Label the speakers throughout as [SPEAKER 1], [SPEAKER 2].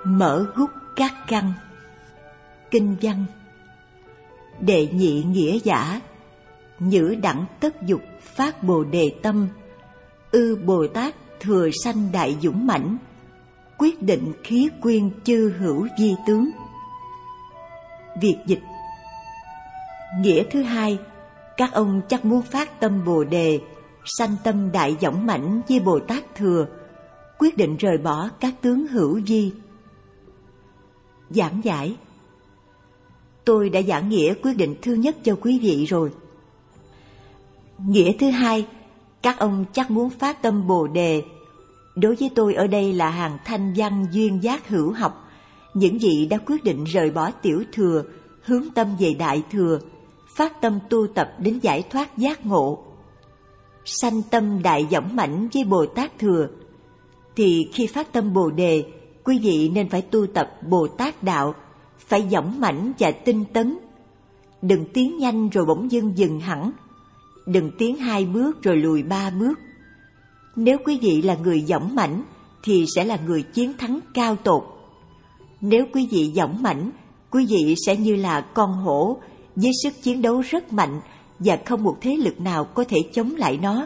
[SPEAKER 1] Mở gút các căn. Kinh văn. Đệ nhị nghĩa giả, nhữ đẳng tất dục phát bồ đề tâm, ư Bồ Tát thừa sanh đại dũng mãnh, quyết định khí quyên chư hữu di tướng. Việt dịch. Nghĩa thứ hai, các ông chắc muốn phát tâm bồ đề, sanh tâm đại dũng mãnh với Bồ Tát thừa, quyết định rời bỏ các tướng hữu di. Giảng giải. Tôi đã giảng nghĩa quyết định thứ nhất cho quý vị rồi. Nghĩa thứ hai, các ông chắc muốn phát tâm bồ đề. Đối với tôi ở đây là hàng thanh văn duyên giác hữu học, những vị đã quyết định rời bỏ tiểu thừa, hướng tâm về đại thừa, phát tâm tu tập đến giải thoát giác ngộ. Sanh tâm đại dũng mãnh với Bồ Tát thừa, thì khi phát tâm bồ đề, quý vị nên phải tu tập Bồ Tát đạo, phải dũng mãnh và tinh tấn. Đừng tiến nhanh rồi bỗng dưng dừng hẳn, đừng tiến 2 bước rồi lùi 3 bước. Nếu quý vị là người dũng mãnh thì sẽ là người chiến thắng cao tột. Nếu quý vị dũng mãnh, quý vị sẽ như là con hổ với sức chiến đấu rất mạnh và không một thế lực nào có thể chống lại nó.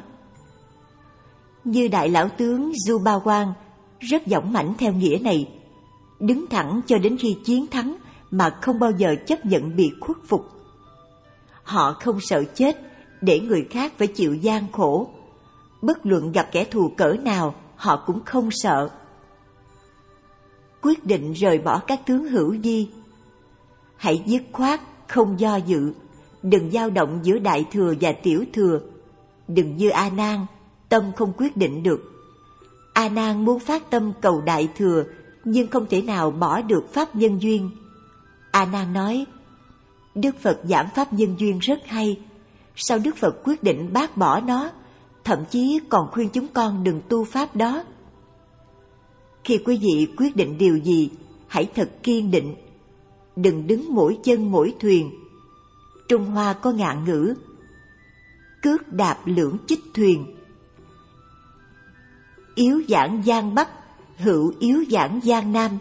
[SPEAKER 1] Như đại lão tướng Du Ba Quang rất dũng mãnh theo nghĩa này, đứng thẳng cho đến khi chiến thắng mà không bao giờ chấp nhận bị khuất phục. Họ không sợ chết để người khác phải chịu gian khổ. Bất luận gặp kẻ thù cỡ nào, họ cũng không sợ. Quyết định rời bỏ các tướng hữu di. Hãy dứt khoát, không do dự, đừng dao động giữa đại thừa và tiểu thừa. Đừng như A Nan, tâm không quyết định được. A Nan muốn phát tâm cầu đại thừa, nhưng không thể nào bỏ được pháp nhân duyên. A Nan nói: Đức Phật giảng pháp nhân duyên rất hay, sao Đức Phật quyết định bác bỏ nó, thậm chí còn khuyên chúng con đừng tu pháp đó. Khi quý vị quyết định điều gì, hãy thật kiên định, đừng đứng mỗi chân mỗi thuyền. Trung Hoa có ngạn ngữ: cước đạp lưỡng chích thuyền. Yếu giảng Giang Bắc, hữu yếu giảng Giang Nam.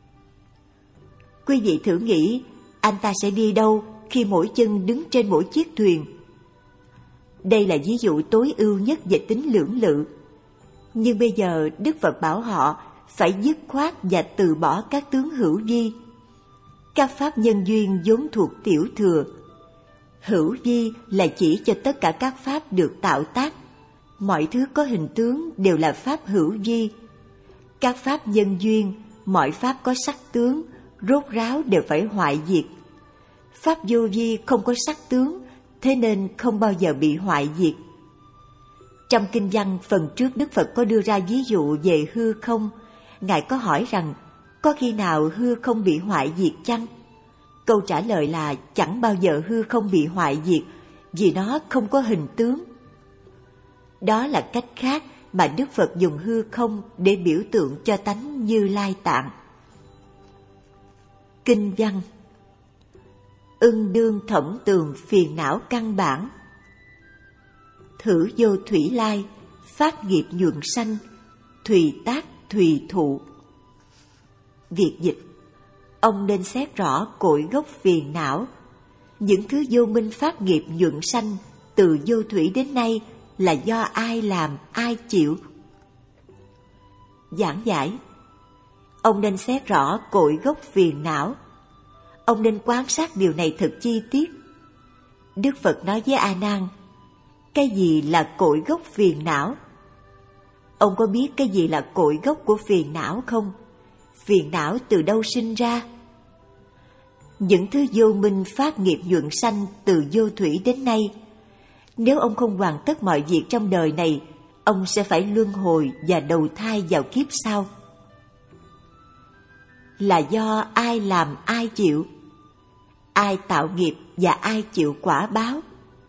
[SPEAKER 1] Quý vị thử nghĩ, anh ta sẽ đi đâu khi mỗi chân đứng trên mỗi chiếc thuyền? Đây là ví dụ tối ưu nhất về tính lưỡng lự. Nhưng bây giờ Đức Phật bảo họ phải dứt khoát và từ bỏ các tướng hữu di. Các pháp nhân duyên vốn thuộc tiểu thừa. Hữu di là chỉ cho tất cả các pháp được tạo tác. Mọi thứ có hình tướng đều là pháp hữu di. Các pháp nhân duyên, mọi pháp có sắc tướng, rốt ráo đều phải hoại diệt. Pháp vô vi không có sắc tướng, thế nên không bao giờ bị hoại diệt. Trong kinh văn phần trước, Đức Phật có đưa ra ví dụ về hư không. Ngài có hỏi rằng, có khi nào hư không bị hoại diệt chăng? Câu trả lời là chẳng bao giờ hư không bị hoại diệt, vì nó không có hình tướng. Đó là cách khác mà Đức Phật dùng hư không để biểu tượng cho tánh Như Lai Tạng. Kinh văn. Ưng đương thẩm tường phiền não căn bản, thử vô thủy lai, phát nghiệp nhuận sanh, thùy tác thùy thụ. Việt dịch. Ông nên xét rõ cội gốc phiền não. Những thứ vô minh phát nghiệp nhuận sanh từ vô thủy đến nay là do ai làm, ai chịu? Giảng giải. Ông nên xét rõ cội gốc phiền não. Ông nên quan sát điều này thật chi tiết. Đức Phật nói với A Nan: cái gì là cội gốc phiền não? Ông có biết cái gì là cội gốc của phiền não không? Phiền não từ đâu sinh ra? Những thứ vô minh phát nghiệp nhuận sanh từ vô thủy đến nay. Nếu ông không hoàn tất mọi việc trong đời này, ông sẽ phải luân hồi và đầu thai vào kiếp sau. Là do ai làm ai chịu? Ai tạo nghiệp và ai chịu quả báo?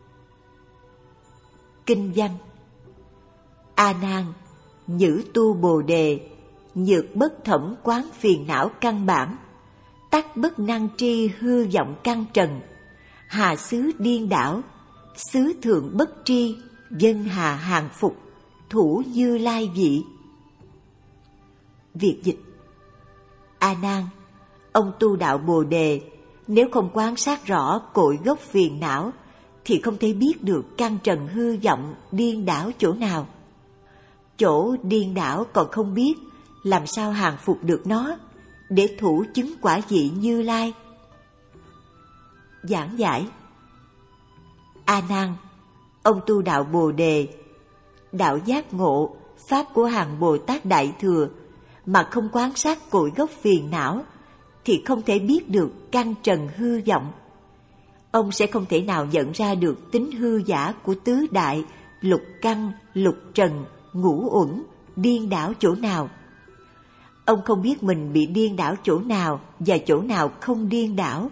[SPEAKER 1] Kinh văn. A Nan, nhữ tu bồ đề, nhược bất thẩm quán phiền não căn bản, tắc bất năng tri hư vọng căn trần, hà xứ điên đảo, xứ thượng bất tri, dân hà hàng phục, thủ Như Lai vị. Việt dịch. A Nan, ông tu đạo Bồ Đề, nếu không quan sát rõ cội gốc phiền não thì không thể biết được căn trần hư vọng điên đảo chỗ nào. Chỗ điên đảo còn không biết, làm sao hàng phục được nó để thủ chứng quả vị Như Lai? Giảng giải: A Nan, ông tu đạo Bồ Đề, đạo giác ngộ, pháp của hàng Bồ Tát Đại Thừa mà không quan sát cội gốc phiền não thì không thể biết được căn trần hư vọng. Ông sẽ không thể nào nhận ra được tính hư giả của tứ đại, lục căn, lục trần, ngũ uẩn, điên đảo chỗ nào. Ông không biết mình bị điên đảo chỗ nào và chỗ nào không điên đảo.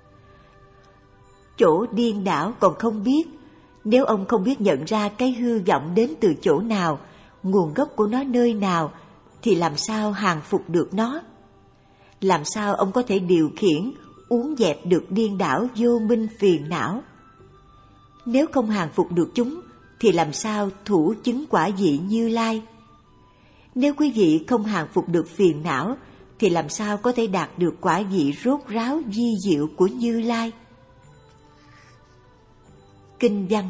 [SPEAKER 1] Chỗ điên đảo còn không biết, nếu ông không biết nhận ra cái hư vọng đến từ chỗ nào, nguồn gốc của nó nơi nào, thì làm sao hàng phục được nó? Làm sao ông có thể điều khiển, uốn dẹp được điên đảo vô minh phiền não? Nếu không hàng phục được chúng, thì làm sao thủ chứng quả vị Như Lai? Nếu quý vị không hàng phục được phiền não, thì làm sao có thể đạt được quả vị rốt ráo vi diệu của Như Lai? Kinh văn: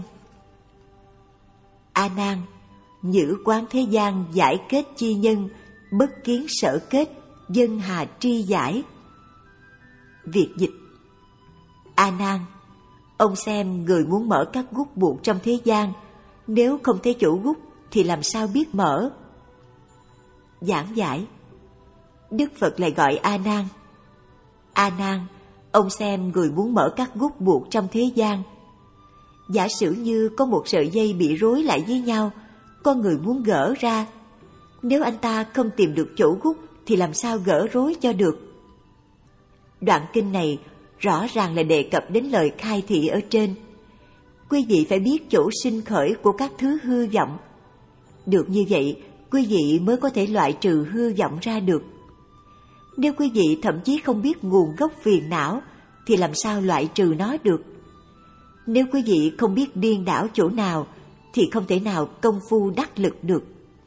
[SPEAKER 1] A Nan, nhữ quán thế gian giải kết chi nhân, bất kiến sở kết, dân hà tri giải. Việt dịch: A Nan, ông xem người muốn mở các gút buộc trong thế gian, nếu không thấy chỗ gút thì làm sao biết mở? Giảng giải: Đức Phật lại gọi A Nan: A Nan, ông xem người muốn mở các gút buộc trong thế gian. Giả sử như có một sợi dây bị rối lại với nhau, con người muốn gỡ ra. Nếu anh ta không tìm được chỗ gút thì làm sao gỡ rối cho được? Đoạn kinh này rõ ràng là đề cập đến lời khai thị ở trên. Quý vị phải biết chỗ sinh khởi của các thứ hư vọng. Được như vậy, quý vị mới có thể loại trừ hư vọng ra được. Nếu quý vị thậm chí không biết nguồn gốc phiền não, thì làm sao loại trừ nó được? Nếu quý vị không biết điên đảo chỗ nào, thì không thể nào công phu đắc lực được.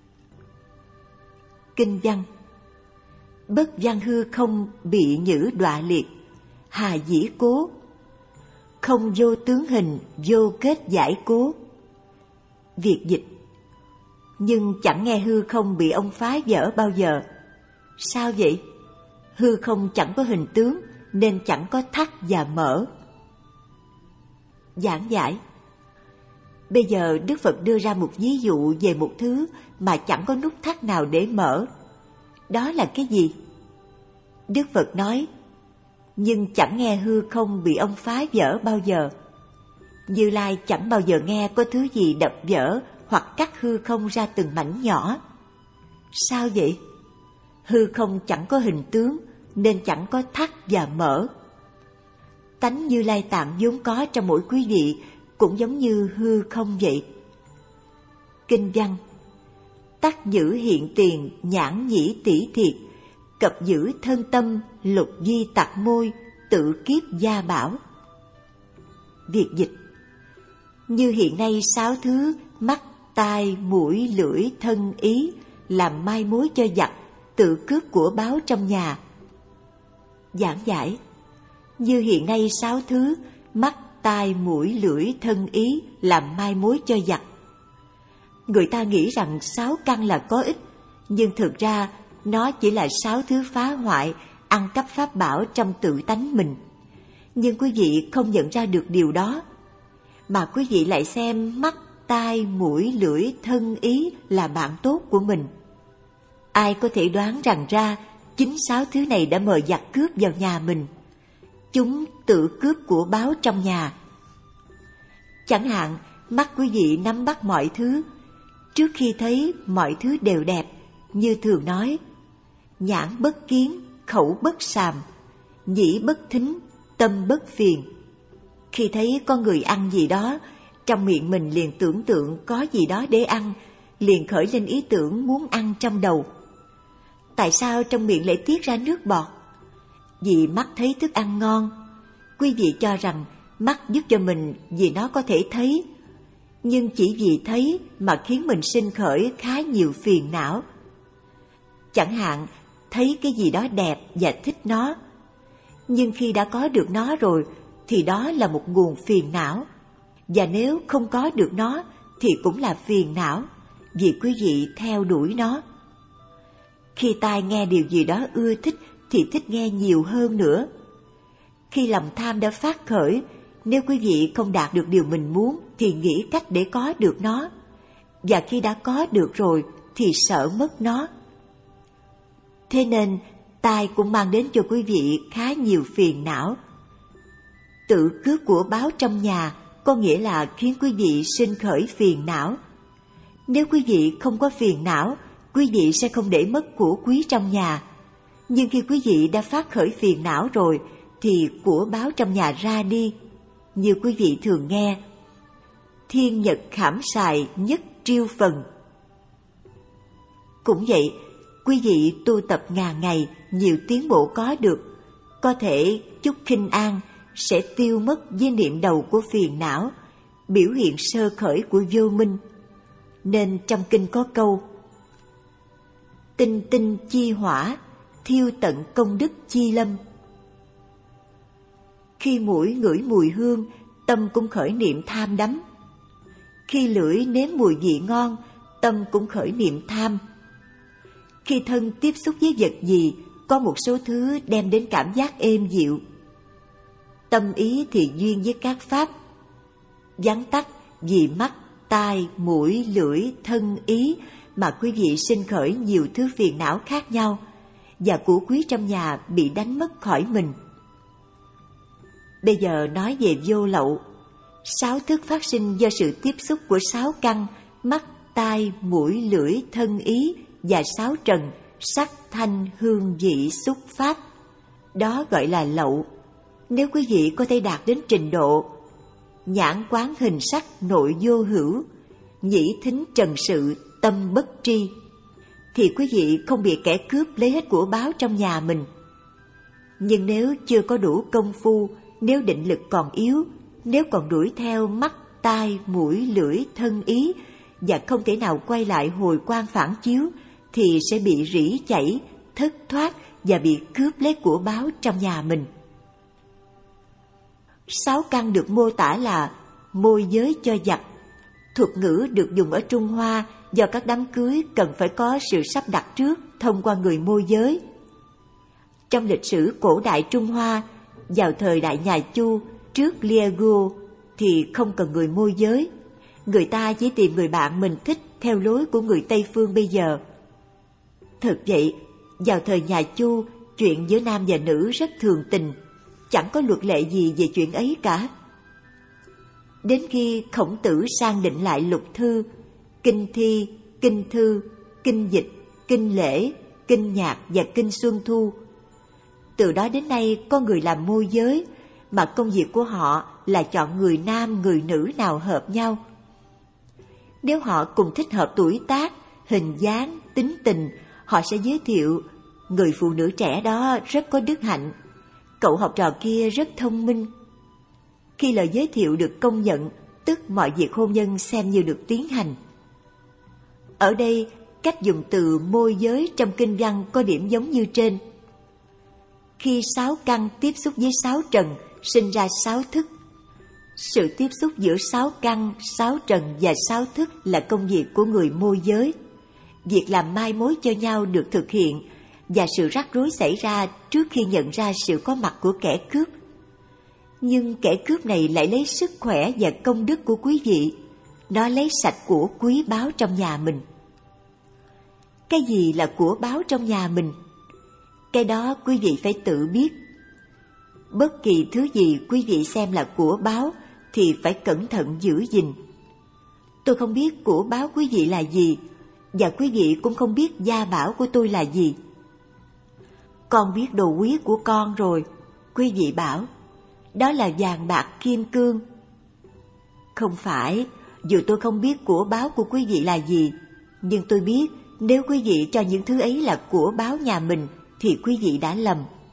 [SPEAKER 1] Kinh văn: Bất văn hư không bị nhữ đọa liệt, hà dĩ cố. Không vô tướng hình, vô kết giải cố. Việt dịch: Nhưng chẳng nghe hư không bị ông phá vỡ bao giờ. Sao vậy? Hư không chẳng có hình tướng, nên chẳng có thắt và mở. Giảng giải: Bây giờ Đức Phật đưa ra một ví dụ về một thứ mà chẳng có nút thắt nào để mở. Đó là cái gì? Đức Phật nói: Nhưng chẳng nghe hư không bị ông phá vỡ bao giờ. Như Lai chẳng bao giờ nghe có thứ gì đập vỡ hoặc cắt hư không ra từng mảnh nhỏ. Sao vậy? Hư không chẳng có hình tướng, nên chẳng có thắt và mở. Tánh Như Lai Tạng vốn có trong mỗi quý vị cũng giống như hư không vậy. Kinh văn: Tắc giữ hiện tiền, nhãn nhĩ tỷ thiệt, cập giữ thân tâm, lục di tặc môi, tự kiếp gia bảo. Việt dịch: Như hiện nay 6 thứ mắt, tai, mũi, lưỡi, thân, ý làm mai mối cho giặc, tự cướp của báo trong nhà. Giảng giải: Như hiện nay 6 thứ mắt, tai, mũi, lưỡi, thân, ý làm mai mối cho giặc. Người ta nghĩ rằng 6 căn là có ích, nhưng thực ra nó chỉ là 6 thứ phá hoại, ăn cắp pháp bảo trong tự tánh mình. Nhưng quý vị không nhận ra được điều đó, mà quý vị lại xem mắt, tai, mũi, lưỡi, thân, ý là bạn tốt của mình. Ai có thể đoán rằng ra chính 6 thứ này đã mời giặc cướp vào nhà mình. Chúng tự cướp của báo trong nhà. Chẳng hạn, mắt quý vị nắm bắt mọi thứ. Trước khi thấy mọi thứ đều đẹp, như thường nói: nhãn bất kiến, khẩu bất sàm, nhĩ bất thính, tâm bất phiền. Khi thấy con người ăn gì đó, trong miệng mình liền tưởng tượng có gì đó để ăn, liền khởi lên ý tưởng muốn ăn trong đầu. Tại sao trong miệng lại tiết ra nước bọt? Vì mắt thấy thức ăn ngon. Quý vị cho rằng mắt giúp cho mình vì nó có thể thấy, nhưng chỉ vì thấy mà khiến mình sinh khởi khá nhiều phiền não. Chẳng hạn, thấy cái gì đó đẹp và thích nó. Nhưng khi đã có được nó rồi thì đó là một nguồn phiền não. Và nếu không có được nó thì cũng là phiền não, vì quý vị theo đuổi nó. Khi tai nghe điều gì đó ưa thích thì thích nghe nhiều hơn nữa. Khi lòng tham đã phát khởi, nếu quý vị không đạt được điều mình muốn thì nghĩ cách để có được nó. Và khi đã có được rồi thì sợ mất nó. Thế nên tai cũng mang đến cho quý vị khá nhiều phiền não. Tự cướp của báo trong nhà có nghĩa là khiến quý vị sinh khởi phiền não. Nếu quý vị không có phiền não, quý vị sẽ không để mất của quý trong nhà. Nhưng khi quý vị đã phát khởi phiền não rồi thì của báo trong nhà ra đi. Như quý vị thường nghe, thiên nhật khảm sài nhất triêu phần. Cũng vậy, quý vị tu tập ngàn ngày, nhiều tiến bộ có được, có thể chút khinh an sẽ tiêu mất với niệm đầu của phiền não, biểu hiện sơ khởi của vô minh. Nên trong kinh có câu: tinh tinh chi hỏa, thiêu tận công đức chi lâm. Khi mũi ngửi mùi hương, tâm cũng khởi niệm tham đắm. Khi lưỡi nếm mùi vị ngon, tâm cũng khởi niệm tham. Khi thân tiếp xúc với vật gì, có một số thứ đem đến cảm giác êm dịu. Tâm ý thì duyên với các pháp. Vắn tắt vì mắt, tai, mũi, lưỡi, thân, ý mà quý vị sinh khởi nhiều thứ phiền não khác nhau, và của quý trong nhà bị đánh mất khỏi mình. Bây giờ nói về vô lậu. 6 thức phát sinh do sự tiếp xúc của 6 căn: mắt, tai, mũi, lưỡi, thân, ý và 6 trần: sắc, thanh, hương, vị, xúc, pháp. Đó gọi là lậu. Nếu quý vị có thể đạt đến trình độ nhãn quán hình sắc nội vô hữu, nhĩ thính trần sự tâm bất tri, thì quý vị không bị kẻ cướp lấy hết của báo trong nhà mình. Nhưng nếu chưa có đủ công phu, nếu định lực còn yếu, nếu còn đuổi theo mắt, tai, mũi, lưỡi, thân, ý và không thể nào quay lại hồi quang phản chiếu, thì sẽ bị rỉ chảy, thất thoát và bị cướp lấy của báo trong nhà mình. 6 căn được mô tả là môi giới cho giặc. Thuật ngữ được dùng ở Trung Hoa do các đám cưới cần phải có sự sắp đặt trước thông qua người môi giới. Trong lịch sử cổ đại Trung Hoa, vào thời đại nhà Chu trước Liegu thì không cần người môi giới. Người ta chỉ tìm người bạn mình thích theo lối của người Tây Phương bây giờ. Thật vậy, vào thời nhà Chu, chuyện giữa nam và nữ rất thường tình, chẳng có luật lệ gì về chuyện ấy cả. Đến khi Khổng Tử sang định lại lục thư, kinh thi, kinh thư, kinh dịch, kinh lễ, kinh nhạc và kinh xuân thu. Từ đó đến nay có người làm môi giới, mà công việc của họ là chọn người nam, người nữ nào hợp nhau. Nếu họ cùng thích hợp tuổi tác, hình dáng, tính tình, họ sẽ giới thiệu người phụ nữ trẻ đó rất có đức hạnh, cậu học trò kia rất thông minh. Khi lời giới thiệu được công nhận, tức mọi việc hôn nhân xem như được tiến hành. Ở đây, cách dùng từ môi giới trong kinh văn có điểm giống như trên. Khi 6 căn tiếp xúc với 6 trần, sinh ra 6 thức. Sự tiếp xúc giữa 6 căn, 6 trần và 6 thức là công việc của người môi giới. Việc làm mai mối cho nhau được thực hiện, và sự rắc rối xảy ra trước khi nhận ra sự có mặt của kẻ cướp. Nhưng kẻ cướp này lại lấy sức khỏe và công đức của quý vị. Nó lấy sạch của quý báu trong nhà mình. Cái gì là của báu trong nhà mình? Cái đó quý vị phải tự biết. Bất kỳ thứ gì quý vị xem là của báu thì phải cẩn thận giữ gìn. Tôi không biết của báu quý vị là gì, và quý vị cũng không biết gia bảo của tôi là gì. Con biết đồ quý của con rồi, quý vị bảo, đó là vàng bạc kim cương. Không phải, dù tôi không biết của báu của quý vị là gì, nhưng tôi biết nếu quý vị cho những thứ ấy là của báu nhà mình thì quý vị đã lầm.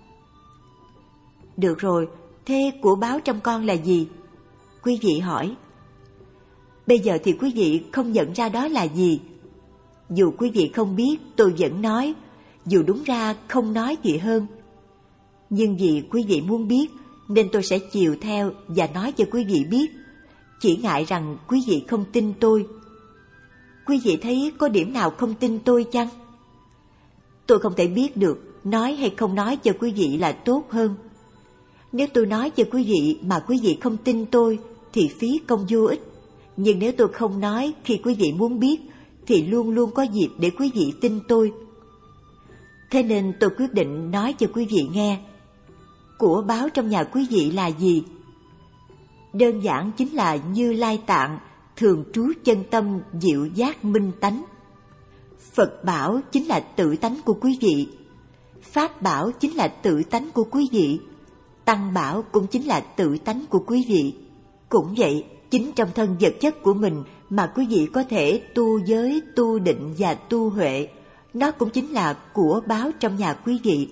[SPEAKER 1] Được rồi, thế của báu trong con là gì? Quý vị hỏi. Bây giờ thì quý vị không nhận ra đó là gì. Dù quý vị không biết, tôi vẫn nói, dù đúng ra không nói gì hơn. Nhưng vì quý vị muốn biết nên tôi sẽ chiều theo và nói cho quý vị biết, chỉ ngại rằng quý vị không tin tôi. Quý vị thấy có điểm nào không tin tôi chăng? Tôi không thể biết được nói hay không nói cho quý vị là tốt hơn. Nếu tôi nói cho quý vị mà quý vị không tin tôi thì phí công vô ích. Nhưng nếu tôi không nói khi quý vị muốn biết thì luôn luôn có dịp để quý vị tin tôi. Thế nên tôi quyết định nói cho quý vị nghe. Của báo trong nhà quý vị là gì? Đơn giản chính là Như Lai Tạng, thường trú chân tâm, diệu giác minh tánh. Phật bảo chính là tự tánh của quý vị. Pháp bảo chính là tự tánh của quý vị. Tăng bảo cũng chính là tự tánh của quý vị. Cũng vậy, chính trong thân vật chất của mình mà quý vị có thể tu giới, tu định và tu huệ, nó cũng chính là của báo trong nhà quý vị.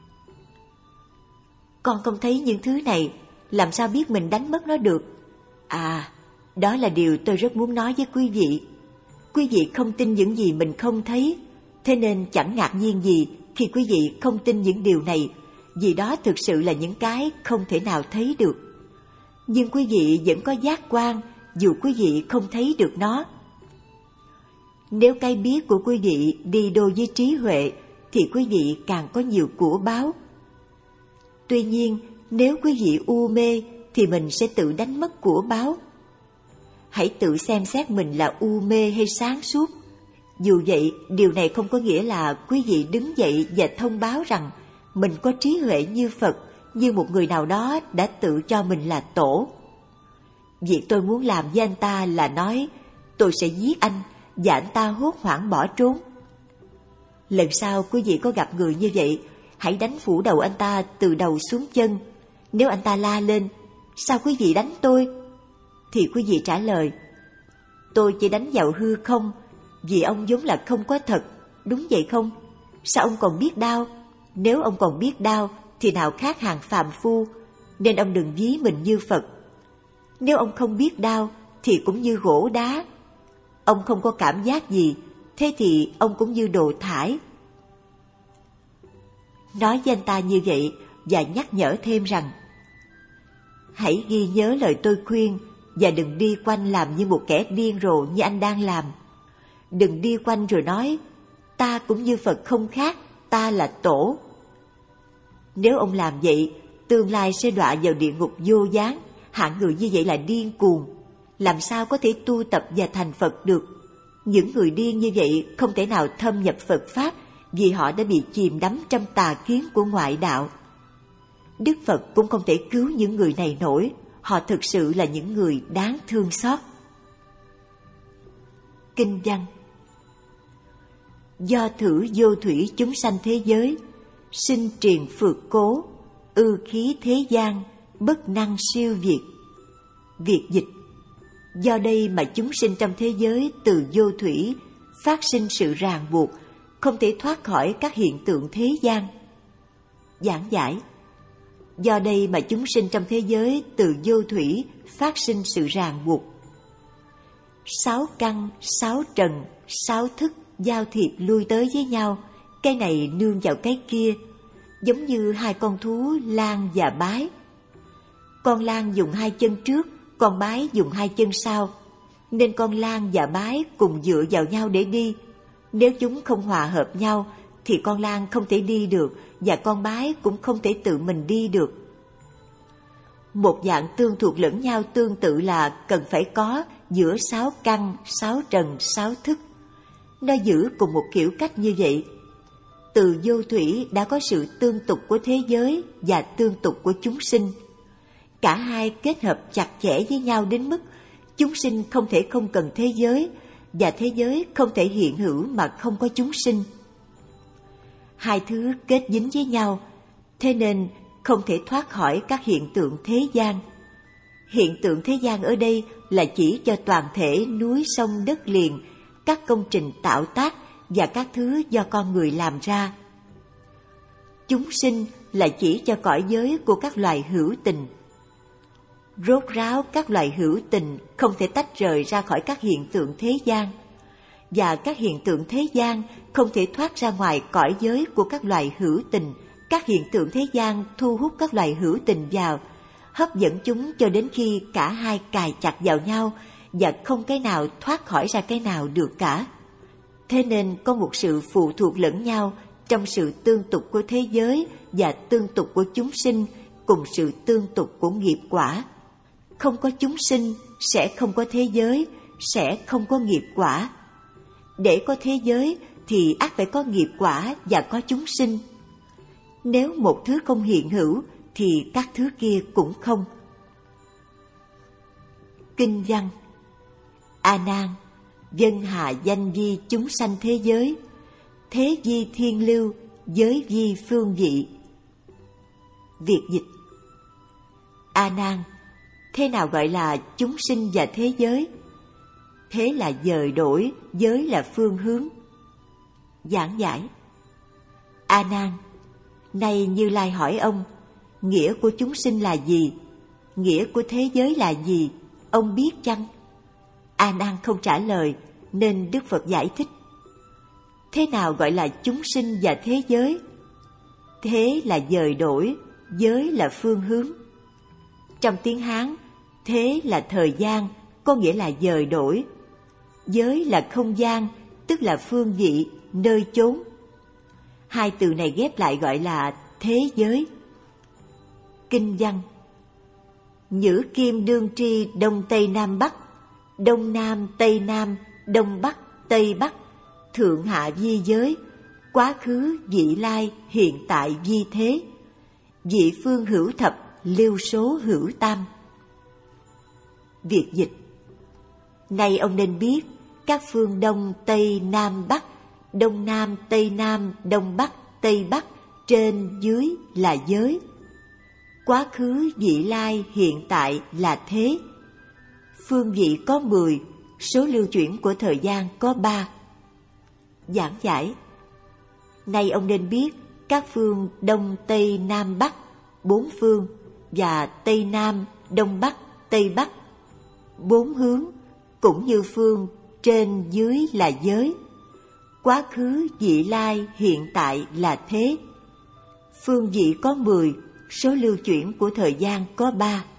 [SPEAKER 1] Con không thấy những thứ này, làm sao biết mình đánh mất nó được? À, đó là điều tôi rất muốn nói với quý vị. Quý vị không tin những gì mình không thấy, thế nên chẳng ngạc nhiên gì khi quý vị không tin những điều này, vì đó thực sự là những cái không thể nào thấy được. Nhưng quý vị vẫn có giác quan dù quý vị không thấy được nó. Nếu cái biết của quý vị đi đôi với trí huệ thì quý vị càng có nhiều của báo. Tuy nhiên, nếu quý vị u mê thì mình sẽ tự đánh mất của báo. Hãy tự xem xét mình là u mê hay sáng suốt. Dù vậy, điều này không có nghĩa là quý vị đứng dậy và thông báo rằng mình có trí huệ như Phật, như một người nào đó đã tự cho mình là tổ. Việc tôi muốn làm với anh ta là nói tôi sẽ giết anh, và anh ta hốt hoảng bỏ trốn. Lần sau quý vị có gặp người như vậy, hãy đánh phủ đầu anh ta từ đầu xuống chân. Nếu anh ta la lên, sao quý vị đánh tôi? Thì quý vị trả lời, tôi chỉ đánh vào hư không, vì ông vốn là không có thật, đúng vậy không? Sao ông còn biết đau? Nếu ông còn biết đau thì nào khác hàng phàm phu, nên ông đừng ví mình như Phật. Nếu ông không biết đau thì cũng như gỗ đá. Ông không có cảm giác gì, thế thì ông cũng như đồ thải. Nói với anh ta như vậy và nhắc nhở thêm rằng, hãy ghi nhớ lời tôi khuyên và đừng đi quanh làm như một kẻ điên rồ như anh đang làm. Đừng đi quanh rồi nói, ta cũng như Phật không khác, ta là tổ. Nếu ông làm vậy, tương lai sẽ đọa vào địa ngục vô gián. Hạng người như vậy là điên cuồng, làm sao có thể tu tập và thành Phật được. Những người điên như vậy không thể nào thâm nhập Phật Pháp, vì họ đã bị chìm đắm trong tà kiến của ngoại đạo. Đức Phật cũng không thể cứu những người này nổi, họ thực sự là những người đáng thương xót. Kinh văn: do thử vô thủy chúng sanh thế giới, sinh triền phược cố, ư khí thế gian, bất năng siêu việt. Việt dịch: do đây mà chúng sinh trong thế giới từ vô thủy phát sinh sự ràng buộc, không thể thoát khỏi các hiện tượng thế gian. Giảng giải: do đây mà chúng sinh trong thế giới từ vô thủy phát sinh sự ràng buộc. 6 căn, 6 trần, 6 thức giao thiệp lui tới với nhau, cái này nương vào cái kia, giống như hai con thú lang và bái. Con lang dùng 2 chân trước, con bái dùng 2 chân sau, nên con lang và bái cùng dựa vào nhau để đi. Nếu chúng không hòa hợp nhau thì con lang không thể đi được và con bái cũng không thể tự mình đi được. Một dạng tương thuộc lẫn nhau tương tự là cần phải có giữa 6 căn, 6 trần, 6 thức. Nó giữ cùng một kiểu cách như vậy. Từ vô thủy đã có sự tương tục của thế giới và tương tục của chúng sinh. Cả hai kết hợp chặt chẽ với nhau đến mức chúng sinh không thể không cần thế giới, và thế giới không thể hiện hữu mà không có chúng sinh. Hai thứ kết dính với nhau, thế nên không thể thoát khỏi các hiện tượng thế gian. Hiện tượng thế gian ở đây là chỉ cho toàn thể núi sông đất liền, các công trình tạo tác và các thứ do con người làm ra. Chúng sinh là chỉ cho cõi giới của các loài hữu tình. Rốt ráo các loài hữu tình không thể tách rời ra khỏi các hiện tượng thế gian. và các hiện tượng thế gian không thể thoát ra ngoài cõi giới của các loài hữu tình. Các hiện tượng thế gian thu hút các loài hữu tình vào, hấp dẫn chúng cho đến khi cả hai cài chặt vào nhau và không cái nào thoát khỏi ra cái nào được cả. Thế nên có một sự phụ thuộc lẫn nhau trong sự tương tục của thế giới và tương tục của chúng sinh cùng sự tương tục của nghiệp quả. Không có chúng sinh sẽ không có thế giới, sẽ không có nghiệp quả. Để có thế giới thì ắt phải có nghiệp quả và có chúng sinh. Nếu một thứ không hiện hữu thì các thứ kia cũng không. Kinh văn: A Nan, vân hạ danh vi chúng sanh thế giới, thế vi thiên lưu, giới vi phương vị. Việt dịch: A Nan, thế nào gọi là chúng sinh và thế giới? Thế là dời đổi, giới là phương hướng. Giảng giải: A Nan, nay Như Lai hỏi ông, nghĩa của chúng sinh là gì? Nghĩa của thế giới là gì? Ông biết chăng? A Nan không trả lời, nên Đức Phật giải thích: thế nào gọi là chúng sinh và thế giới? Thế là dời đổi, giới là phương hướng. Trong tiếng Hán, thế là thời gian, có nghĩa là dời đổi. Giới là không gian, tức là phương vị, nơi chốn. Hai từ này ghép lại gọi là thế giới. Kinh văn: Nhữ kim đương tri đông tây nam bắc, đông nam tây nam, đông bắc tây bắc, thượng hạ vi giới, quá khứ vị lai hiện tại vi thế, vị phương hữu thập, lưu số hữu tam. Việt dịch: Nay ông nên biết các phương đông tây nam bắc, đông nam tây nam, đông bắc tây bắc, trên dưới là giới. Quá khứ vị lai hiện tại là thế. Phương vị có 10, số lưu chuyển của thời gian có 3. Giảng giải: Nay ông nên biết các phương đông tây nam bắc, 4 phương, và tây nam, đông bắc, tây bắc, 4 hướng, cũng như phương trên dưới là giới. Quá khứ vị lai hiện tại là thế. Phương vị có 10, số lưu chuyển của thời gian có 3.